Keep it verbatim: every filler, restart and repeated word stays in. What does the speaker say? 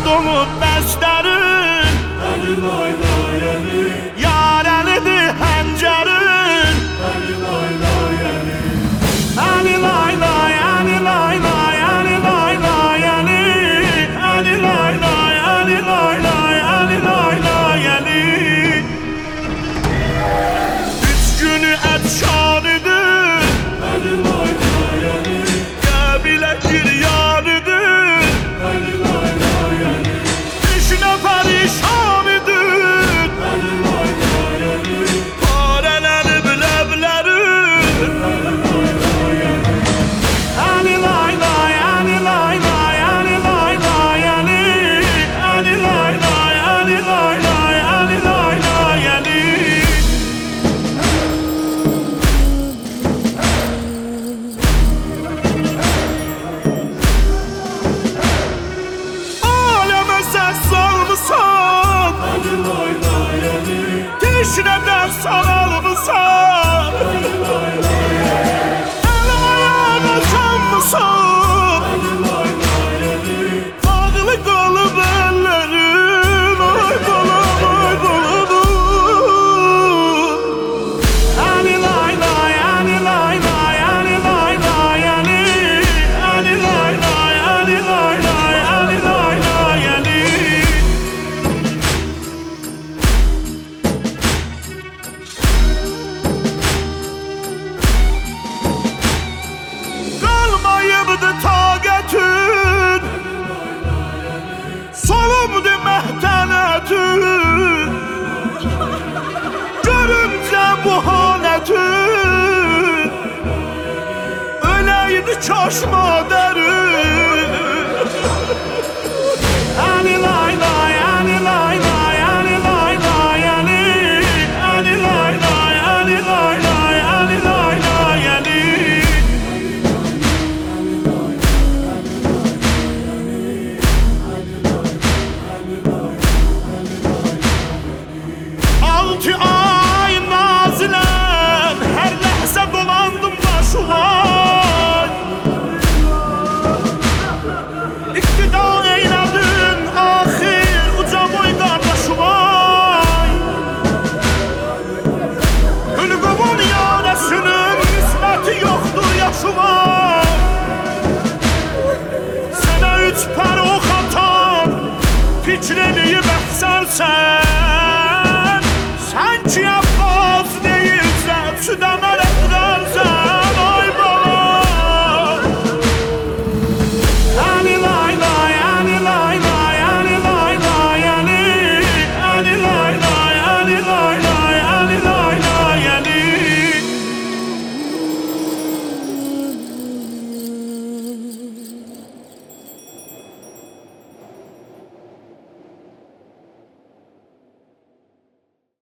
dolu bəstərin, Əli lay lay əli, yarəlidir həncərin. Əli lay lay əli, Əli lay lay, əli lay lay, əli lay lay, əli. Əli lay lay, əli lay lay, əli lay lay, əli. Üç günü ət şaridir, Əli lay lay əli, qəbilə giryarıdır. Əli lay lay əli, Beş nəfər işamidir, Əli lay lay əli, parələnib ləblərin. Əli lay lay, əli lay lay, əli lay lay, əli. Əli lay lay, əli lay lay, əli lay lay, əli. Aləmə səs salmısan, Əli lay lay əli, teşnədən saralmısan. Əli lay lay əli, Əl ayağına sanmısan, Əli lay lay əli, bağlı qalıb əllərin. Ay balam, ay balam. Əli lay lay, əli lay lay, əli lay lay, əli. Əli lay lay, əli lay lay, əli lay lay, əli. Qalmayıbdı taqətin, solumdu məhtənətin. Görüncə bu halətin, öləydi kaş madərin. Əli lay lay, əli lay lay, əli lay lay, əli. Əli lay lay, əli lay lay, əli lay lay, əli. Altı